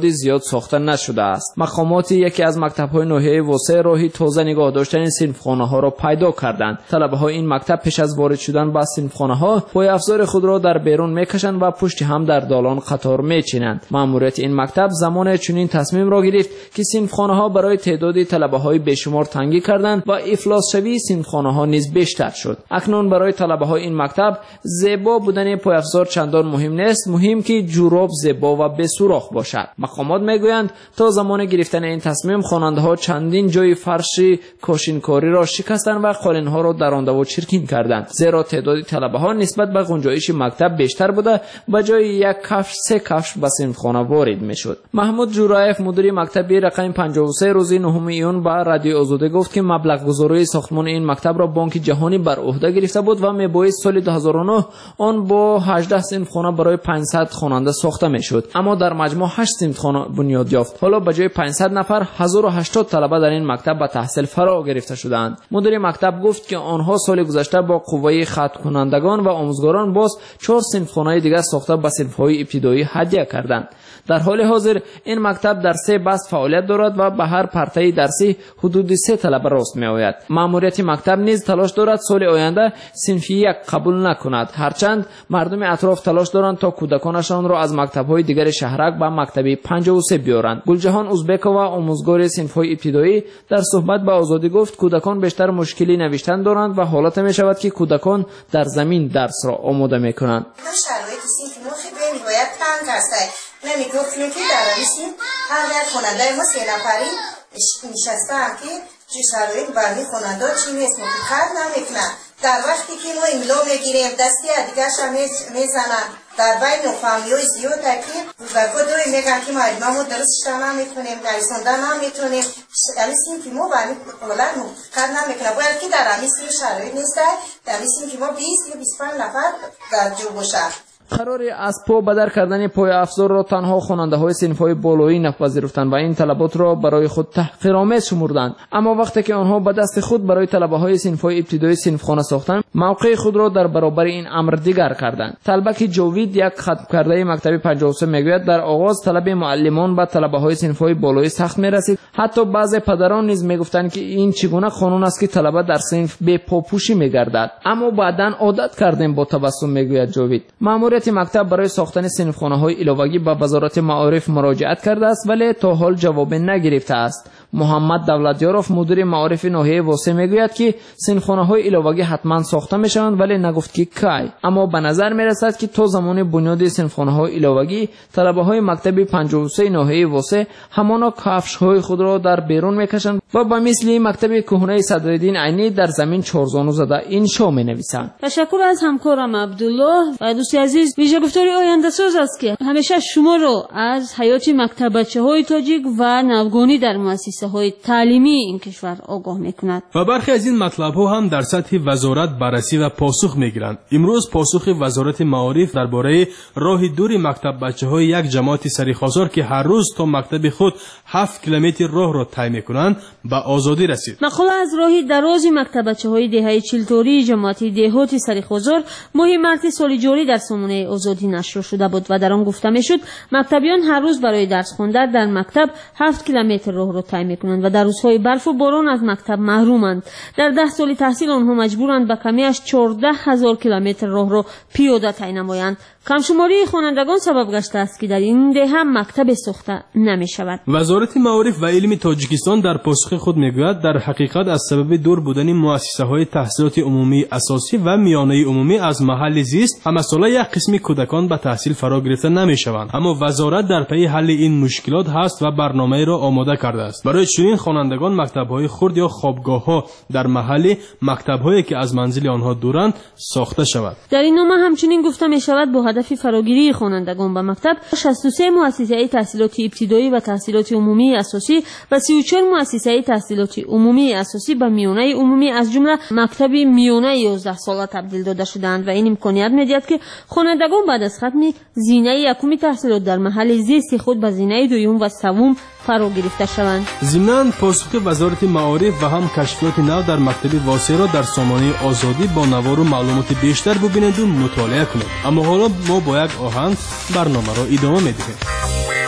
تعدادی زیاد ساخته نشده است. مقامات یکی از مکتب‌های ناحیه وسه راهی تازه نگاه داشتن صنفخانه‌ها را پیدا کردند. طلبه‌های این مکتب پیش از وارد شدن به صنفخانه‌ها پای افزار خود را در بیرون میکشند و پشت هم در دالان قطار میچینند. مأموریت این مکتب زمان چنین تصمیم را گرفت که صنفخانه‌ها برای تعداد طلبه‌های بیشمار تنگی کردند و افلاس شوی صنفخانه‌ها نیز بیشتر شد. اکنون برای طلبه‌های این مکتب زیبا بودن پای افزار چندان مهم نیست، مهم که جوراب زیبا و به سوراخ باشد. مقامات میگویند تا زمان گرفتن این تصمیم خواننده‌ها چندین جای فرش کاشینکاری را شکستند و قالین‌ها را درانده و چرکین کردند، زیرا تعداد طلبه‌ها نسبت به گنجایش مکتب بیشتر بوده و جای یک کفش 3 کفش به صنفخانه وارد میشد. محمود جورایف مدیر مکتب رقم 53 روز 9 ایون با رادیو آزادی گفت که مبلغ گذاری ساختمان این مکتب را بانک جهانی بر عهده گرفته بود و میبایست سال 2009 آن با 18 صنفخانه برای 500 خواننده ساخته میشد، اما در مجموع 8 صنفخانه بنیاد یافت. حالا به جای 500 نفر 1080 طلبه در این مکتب به تحصیل فرا گرفته شدند. مدیر مکتب گفت که آنها سال گذشته با قوه خط کنندگان و آموزگاران باز 4 صنفخانه دیگر ساخته به صنف‌های ابتدایی هدیه کردند. در حال حاضر این مکتب در 3 بست فعالیت دارد و به هر پرتای درسی حدود 3 طلبه راست می آید. مأموریت مکتب نیز تلاش دارد سال آینده صنف 1 قبول نکند، هرچند مردم اطراف تلاش دارند تا کودکانشان را از مکتب‌های دیگر شهرک به مکتب 53 بیارند. گلجهان ازبکووا آموزگار صنف‌های ابتدایی در صحبت با آزادی گفت کودکان بیشتر مشکلی نوشتن دارند و حالت می شود که کودکان در زمین درس را آماده می کنند. نمیگفتیم که در رویسیم هر یک خوننده ما 3 نفری نشستم که چه شرایط برمی خوننده چی نیست مفکر نمیکنن. در وقتی که ما املا میگیریم دستی دیگرش هم میزنن در بین فامیلای زیاد که بزرگا دوی میگن که معلومه ما درست شدن نمیتونیم نویسندن نمیتونیم نمیسیم که ما برمی قبلا مفکر نمیکنن باید که در رویسیم شرایط نیست نمیسیم که ما 20 یا 25 نفر در جو باشن. قرار از پا بدر کردن پای افزار را تنها خواننده‌های صنف‌های بالایی نپذیرفتند و این طلبات را برای خود تحقیرآمیز شمردند، اما وقتی که آنها به دست خود برای طلبه‌های صنف‌های ابتدایی صنفخانه ساختند موقع خود را در برابر این امر دیگر کردند. طلبک جاوید یک ختم کرده مکتب 53 میگوید در آغاز طلب معلمان به طلبه‌های صنف‌های بالایی سخت می‌رسید، حتی بعضی پدران نیز میگفتند که این چگونه قانون است که طلبه در صنف بے پاپوشی می‌گردد، اما بعداً عادت کردیم با تبسم میگوید جاوید. مکتب برای ساختن صنفخانه‌های علاوه‌ای به وزارت معارف مراجعت کرده است ولی تا حال جواب نگرفته است. محمد دولتیاروف مدیر معارف ناحیه وسه میگوید که صنفخانه‌های علاوه‌ای حتما ساخته میشوند ولی نگفت که کی، اما به نظر میرسد که تا زمان بنیاد صنفخانه‌های علاوه‌ای طلبه‌های مکتب 53 ناحیه وسه همانا کفش‌های خود را در بیرون میکشند و به مثل مکتب کهنه صدرالدین عینی در زمین چهارزانو زده انشا مینویسند. تشکر از همکارم عبدالله و دوستی عزیز. ویژه گفتاری آینده ساز است که همیشه شما رو از حیات مکتبچه‌های تاجیک و نوگانی در مؤسسه‌های تعلیمی این کشور آگاه می‌کند. و برخی از این مطلب‌ها هم در سطح وزارت بررسی و پاسخ می‌گیرند. امروز پاسخ وزارت معارف درباره راه دور مکتبچه‌های یک جماعت سریخ‌آزار که هر روز تا مکتب خود 7 کیلومتر راه را طی می‌کنند به آزادی رسید. مقاله از راهی دراز مکتبچه‌های دهه 40 جماعت دهاتی سریخ‌آزار ماه مارس سال جاری در سامانه آزادی نشر شده بود و در آن گفته میشد مکتبیان هر روز برای درس خواندن در مکتب 7 کیلومتر راه را طی می‌کنند و در روزهای برف و باران از مکتب محرومند. در 10 سال تحصیل آنها مجبورند به کمیش 14,000 کیلومتر راه را پیاده طی نمایند. کمشماری خوانندگان سبب گشته است که در این دهه هم مکتب ساخته نمی‌شود. وزارت معارف و علم تاجیکستان در پاسخ خود میگوید در حقیقت از سبب دور بودن مؤسسه‌های تحصیلات عمومی اساسی و میانه عمومی از محل زیست همساله یک قسمی کودکان به تحصیل فرا گرفته نمی‌شوند، اما وزارت در پی حل این مشکلات هست و برنامه را آماده کرده است. برای چنین خوانندگان مکتب‌های خرد یا خوابگاه‌ها در محل مکتب‌هایی که از منزل آنها دورند ساخته شود. در این نامه همچنین گفته می‌شود با هدف فراگیری خوانندگان به مکتب 63 مؤسسه تحصیلات ابتدایی و تحصیلات عمومی اساسی و 34 مؤسسه تحصیلات عمومی اساسی به میانه عمومی از جمله مکتب میانه 11 ساله تبدیل داده شدند و این امکانیت می‌دهد که خوانندگان بعد از ختم زینه یکم تحصیلات در محل زیست خود به زینه دوم و سوم فرا گرفته شوند. ضمناً پاسخ وزارت معارف و هم کشفیات نو در مکتب واسع را در سامانه آزادی با نوار و معلومات بیشتر ببینید و مطالعه کنید. اما حالا ما با یک آهنگ برنامه را ادامه می‌دهیم.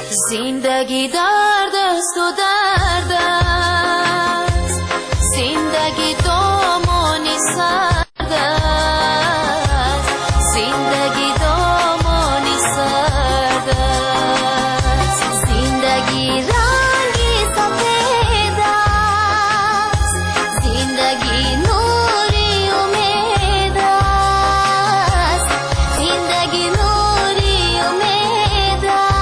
زندگی درد است و درد است، زندگی دامانی سرد است، زندگی دامانی سرد است، زندگی رنگی سفید است، زندگی نوری امید است، زندگی نوری امید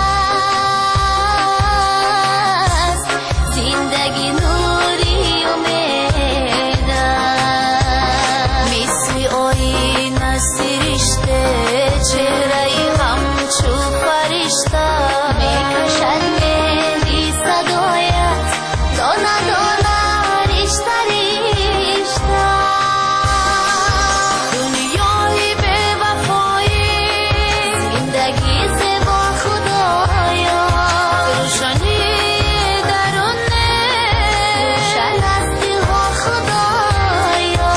است، زندگی نوری امید است. مثل آینه سرشته چهره همچو فرشته میکشد مهندی صدایت دانه دانه رشته رشته. دنیای بی وفایی زندگی زیبا خدایا، روشنی درونه روشن است دلها خدایا.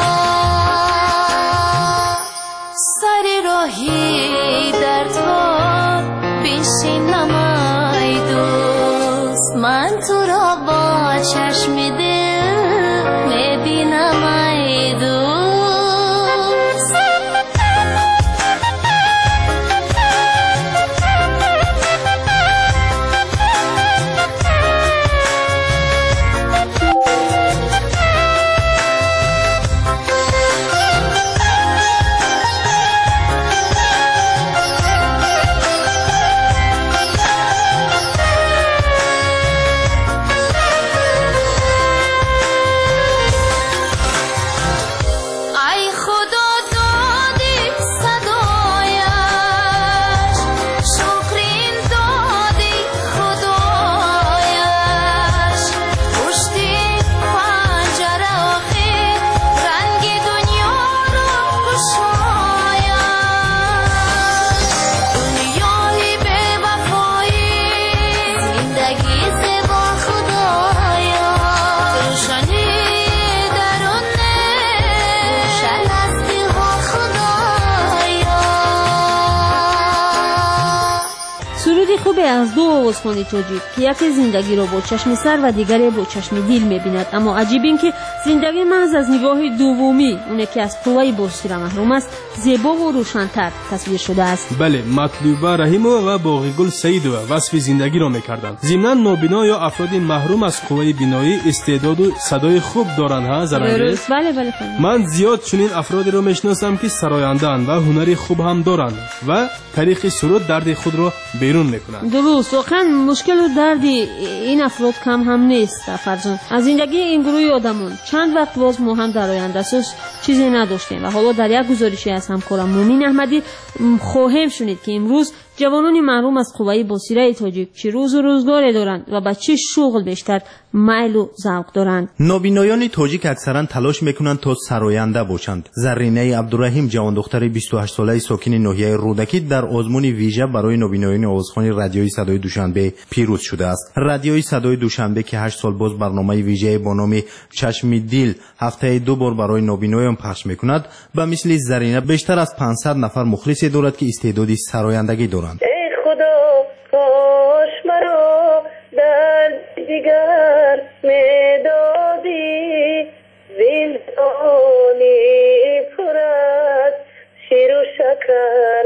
سر راهی در تو بنشینم ای دوست، من تو را با چشم دل میبینم ای دوست. ای خدا دادی صدایش، شکرین دادی خدایش، پشتی پنجره آخر رنگ دنیا رو گشایش. دنیای بی وفایی زندگی زیبا خدایا، روشنی درونه روشن است دلها خدایا. سرودی خوبی از دو آوازخوان تاجیک که یکی زندگی را با چشم سر و دیگری با چشم دل می‌بیند، اما عجیب این که زندگی محض از نگاه دومی، اون که از قوه بصری محروم است، زیبا و روشن‌تر تصویر شده است. بله، مطلوبه رحیمова و باقیگل سعیدова وصف زندگی را می‌کردند. ضمناً نابینا یا افراد محروم از قوه بینایی استعداد و صدای خوب دارند. ها زرنگیز؟ بله بله. من زیاد چنین افرادی را میشناسم که سراینده‌اند و هنری خوب هم دارند و طریق سرود درد خود را بیرون میکنند. درست، واقعا مشکل و درد این افراد کم هم نیست. فرزان از زندگی این گروه آدمان چند وقت باز ما هم در آینده اساس چیزی نداشتیم و حالا در یک گزارشی از همکارم مومین احمدی خواهیم شنید که امروز جوانان محروم از قوه بصری تاجیک چه روز و روزگاری دارند و به چه شغل بیشتر میل و ذوق دارند. نابینایان تاجیک اکثرا تلاش میکنند تا سراینده باشند. زرینه عبدالرحیم جوان دختر 28 ساله ساکن ناحیه رودکی در آزمون ویژه برای نابینایان آوازخوان رادیوی صدای دوشنبه پیروز شده است. رادیوی صدای دوشنبه که 8 سال باز برنامه ویژه با نام چشم دل هفته 2 بار برای نابینایان پخش میکند، به مثل زرینه بیشتر از 500 نفر مخلصی دارد که استعداد سرایندگی دارند. ای خدا کاش مرا در دیگر میدادی، زندانی پر از شیر و شکر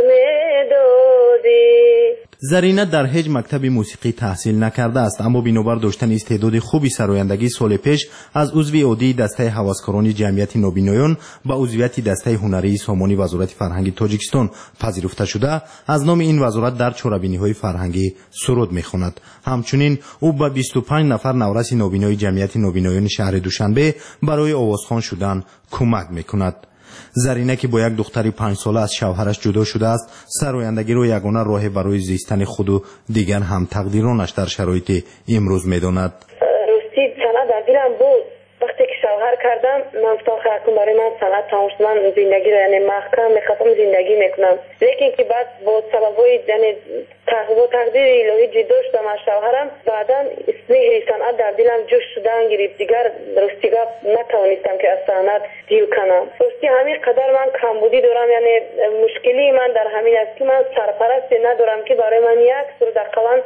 میدادی. زرینه در هیچ مکتب موسیقی تحصیل نکرده است، اما بنابر داشتن استعداد خوبی سرایندگی سال پیش از عضو عادی دسته هوسکاران جمعیت نابینایان به عضویت دسته هنری سامانی وزارت فرهنگ تاجیکستان پذیرفته شده، از نام این وزارت در چاره‌بینی‌های فرهنگی سرود می‌خواند. همچنین او به 25 نفر نورس نابینای جمعیت نابینایان شهر دوشنبه برای آوازخوان شدن کمک می‌کند. زرینه که با یک دختری 5 ساله از شوهرش جدا شده است، سرایندگی را یگانه راه برای زیستن خود و دیگر هم تقدیرانش در شرایط امروز می‌داند. راستی صنعت در دلم بود. وقتی که شوهر کردم من فکر کردم برای من صنعت تمام شد، من زندگی رو یعنی محکم می‌خواستم زندگی میکنم، لیکن که بعد با سببای یعنی تقدیر الهی جدا شدم از شوهرم، بعدا سحر صنعت در دلم جوش شدن گرفت، دیگر راستی نتوانستم که از صنعت دل کنم. راستی همین قدر من کمبودی دارم، یعنی مشکلی من در همین است که من سرپرستی ندارم که برای من یک سر دقیقاً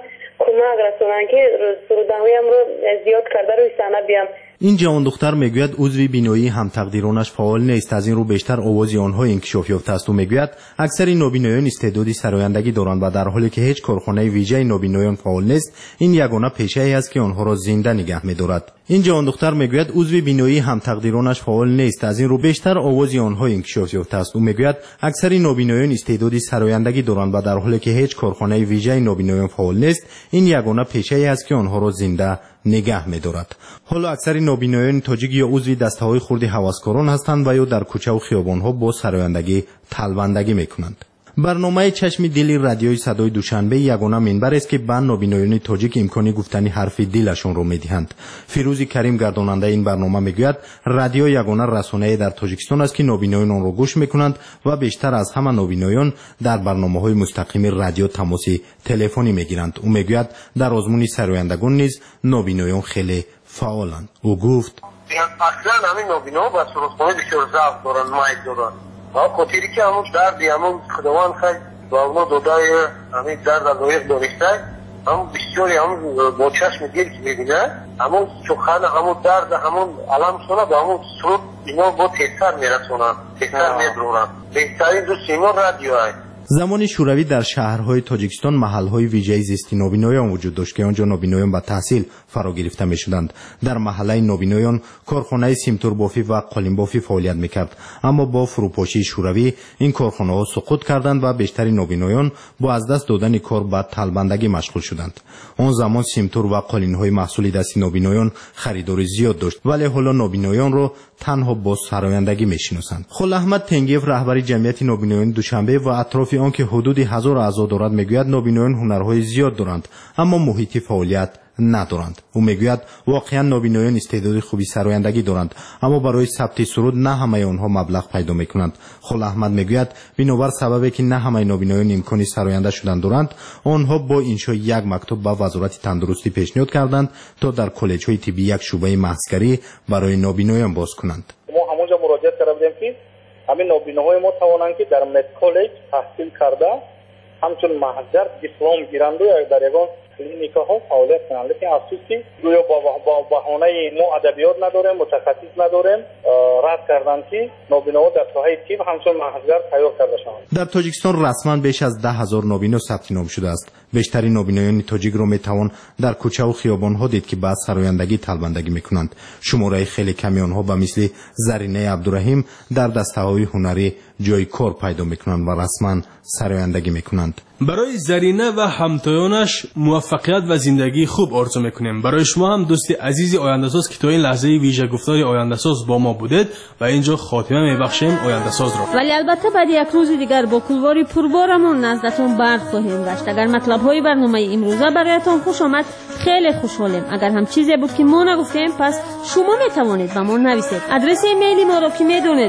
کمک رسونن که سرودهایم رو زیاد کرده روی صحنه بیام. این جوان دختر میگوید عضو بینایی هم تقدیرانش فعال نیست، از این رو بیشتر آواز آنها انکشاف یافته است و میگوید اکثر نابینایان استعدادی سرایندگی دارند و در حالی که هیچ کارخانه ویژه نابینایان فعال نیست، این یگانه پیشه‌ای است که آنها را زنده نگه می‌دارد. این جوان دختر میگوید عضو بینایی هم تقدیرانش فعال نیست، از این رو بیشتر آواز آنها انکشاف یافته است و میگوید اکثر نابینایان استعدادی سرایندگی دارند و در حالی که هیچ کارخانه ویژه نابینایان فعال نیست، این یگانه پیشه‌ای است که آنها را زنده نگه می‌دارد. حالا اکثر نابینایان تاجیک یا عضو دسته‌های خرد هوسکاران هستند و یا در کوچه و خیابان‌ها با سرایندگی تلبندگی می‌کنند. برنامه چشم دل رادیوی صدای دوشنبه یگانه منبر است که به نابینایان تاجیک امکانی گفتن حرف دلشان را می‌دهند. فیروز کریم گرداننده این برنامه میگوید رادیو یگانه رسانه‌ای در تاجیکستان است که نابینایان آن را گوش می‌کنند و بیشتر از همه نابینایان در برنامه‌های مستقیم رادیو تماس تلفنی می‌گیرند. او میگوید در آزمون سرایندگان نیز نابینایان خیلی فعالند. او گفت اصلا همین نابینا با سرودخوانی بسیار ضعف دارند، مایل دارند. خاطری که همون دردی همون خداوند خیلی با اونا دودای همین درد لایق دانسته، همون بسیاری همون با چشم دل که میبینه همون سخن همون درد همون علم سونه به همون سرود اینا با تیتر میرسونن، تیتر میدرونن. بهترین دوست اینا رادیو هست. زمان شوروی در شهرهای تاجیکستان محلهای ویژه زیستی نابینایان وجود داشت که آنجا نابینایان به تحصیل فرا گرفته میشدند. در محله نابینایان کارخانه سیمتور بافی و قالین بافی فعالیت میکرد، اما با فروپاشی شوروی این کارخانه ها سقوط کردند و بیشتر نابینایان با از دست دادن کار به تلبندگی مشغول شدند. آن زمان سیمتور و قالین های محصول دستی نابینایان خریدار زیاد داشت، ولی حالا نابینایان را تنها با سرایندگی میشناسند. خل احمد تنگیف رهبر جمعیت نابینایان دوشنبه و اطراف آن که حدود 1000 اعضا دارد میگوید نابینایان هنرهای زیاد دارند اما محیط فعالیت ندارند. او میگوید واقعا نابینایان استعداد خوبی سرایندگی دارند اما برای ثبت سرود نه همه آنها مبلغ پیدا میکنند. خل احمد میگوید بنابر سببی که نه همه نابینایان امکانی سراینده شدن دارند، آنها با انشای یک مکتب به وزارت تندرستی پیشنهاد کردند تا در کالج‌های طبی یک شعبه محضگری برای نابینایان باز کنند. ما همونجا مراجعه کردیم که همین نابیناهای ما توانند که در مد کالج تحصیل کرده همچون محضر دیپلم گیرند و در یگان کلینیکا ها فعالیت کنند. لیکن افسوسی گویا با بهانه ما ادبیات نداریم، متخصص نداریم، رد کردند که نابیناها در ساحه طب همچون محضر تیار کرده شوند. در تاجیکستان رسما بیش از 10,000 نابینا ثبت نام شده است. بیشتر نابینایان تاجیک را میتوان در کوچه و خیابان ها دید که بعد سرایندگی تلبندگی میکنند. شماره خیلی کمی آنها به مثل زرینه عبدالرحیم در دسته های هنری جای کار پیدا میکنند و رسما سرایندگی میکنند. برای زرینه و همتایانش موفقیت و زندگی خوب آرزو میکنیم. برای شما هم دوست عزیز آینده‌ساز که تا این لحظه ویژه گفتار آینده‌ساز با ما بودید و اینجا خاتمه میبخشیم آینده‌ساز را. ولی البته بعد یک روز دیگر با کلواری پربارمون نزدتون برد خواهیم گشت. اگر مطلب‌های برنامه امروزه برایتان خوش آمد خیلی خوشحالیم. اگر هم چیزی بود که ما نگفتیم پس شما میتوانید به ما نویسید. آدرس ایمیلی ما را که میدونید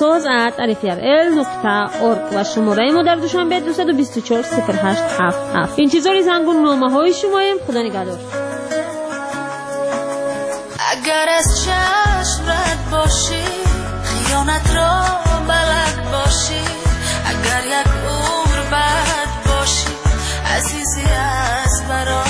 oyandesaz@rfrl.org و شماره ما در دوشنبه 224 0877. انتظار زنگون نامه‌های شماییم. خدا نگهدار. اگر از چشم رد باشی خیانت را بلد باشی، اگر یک عمر بد باشی عزیزی از برای